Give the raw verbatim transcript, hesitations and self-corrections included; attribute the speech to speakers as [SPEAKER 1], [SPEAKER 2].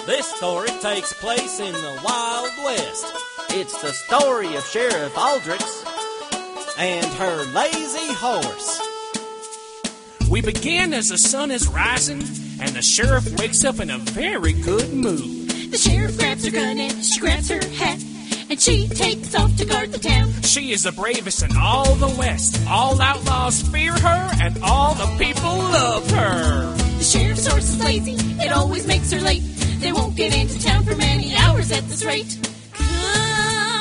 [SPEAKER 1] This story takes place in the Wild West.
[SPEAKER 2] It's the story of Sheriff Aldrich
[SPEAKER 1] and her lazy horse.
[SPEAKER 3] We begin as the sun is rising, and the sheriff wakes up in a very good mood.
[SPEAKER 4] The sheriff grabs her gun and she grabs her hat, and she takes off to guard the town.
[SPEAKER 3] She is the bravest in all the West. All outlaws fear her, and all the people love her.
[SPEAKER 4] The sheriff's horse is lazy, it always makes her late. They won't get into town for many hours at this rate. Come